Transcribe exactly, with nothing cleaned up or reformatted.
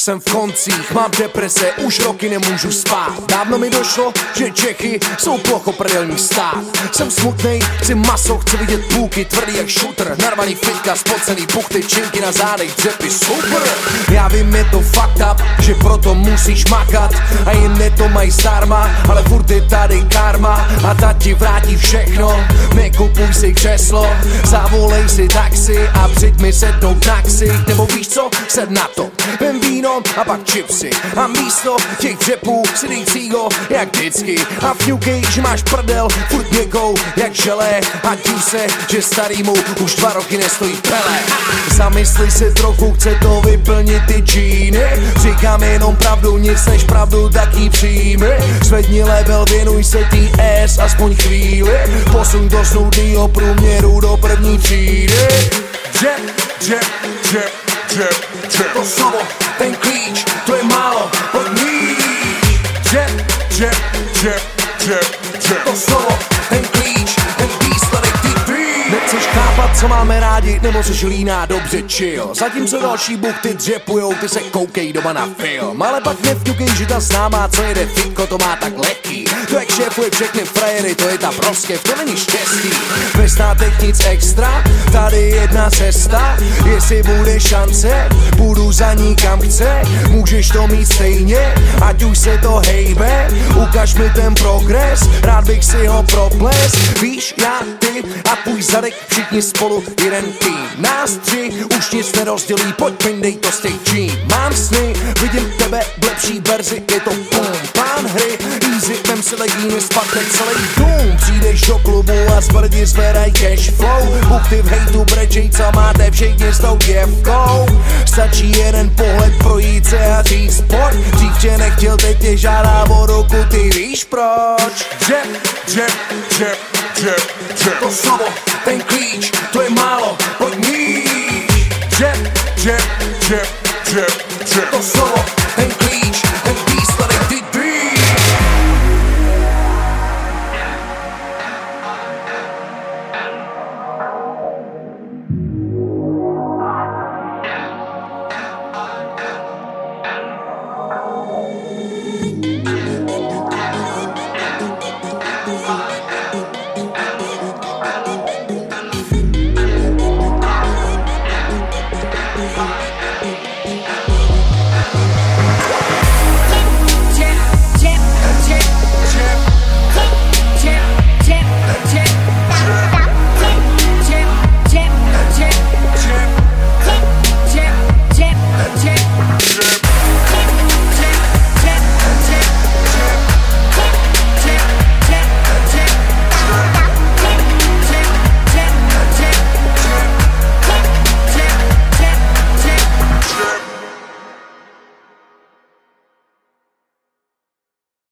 jsem v koncích, mám deprese, už roky nemůžu spát. Dávno mi došlo, že Čechy jsou plochoprdelní stát. Jsem smutnej, chci maso, chci vidět půlky, tvrdý jak šutr, narvaný fitka, spocený puchty, činky na zádech, dřepy, super. Já vím, je to fucked up, že proto musíš makat a jiné to mají zdarma, ale furt je tady karma a ta ti vrátí všechno. Nekupuj si křeslo, zavolej si taxi a přijď mi sednout na ksich. Nebo víš co, sed na to, vem víno a pak chipsy a místo těch dřepů si dej cígo jak vždycky a fňukej, že máš prdel furt někou jak želé a div se, že starýmu už dva roky nestojí pele. Zamysli se trochu, chce to vyplnit ty džíny, říkám jenom pravdu, nic než pravdu, tak jí přijmi. Zvedni level, věnuj se tý S aspoň chvíli, posuň do snudnýho průměru do první třídy. Dřep, dřep, dřep, dřep, dřep, to slovo, ten klíč, to je málo, pojď níž. Dřep, dřep, dřep, dřep, dřep, to slovo, ten klíč, ten výsledek, ty ty. Nechceš chápat, co máme rádi, nebo jsi líná, dobře chill. Zatímco další buchty dřepujou, ty se koukej doma na film. Ale pak nevňukej, že ta známá, co jede fitko, to má tak lehký. To jak šéfuje všechny frajery, to je ta proskev, to není štěstí. Ve státech nic extra, tady jedna cesta. Jestli bude šance, budu za ní kam chce. Můžeš to mít stejně, ať už se to hejbe. Ukaž mi ten progres, rád bych si ho proples. Víš, já, ty a tvůj zadek, všichni spolu jeden tým. Nás tři už nic nerozdělí, pojď pindej to stage. Mám sny, vidím tebe v lepší verzi, je to boom. Plán hry, easy, vem si legíny, spadne celý dům. Přijdeš do klubu a zbrdi zvedaj cash flow. Buchty v hejtu brečej, co máte všichni s tou děvkou. Stačí jeden pohled, projít se a říct pojď. Dřív tě nechtěl, teď tě žádá o ruku, ty víš proč. Dřep, dřep, dřep, dřep, dřep, to slovo, ten klíč, to je málo, pojď níž. Dřep, dřep, dřep, dřep, dřep, to slovo,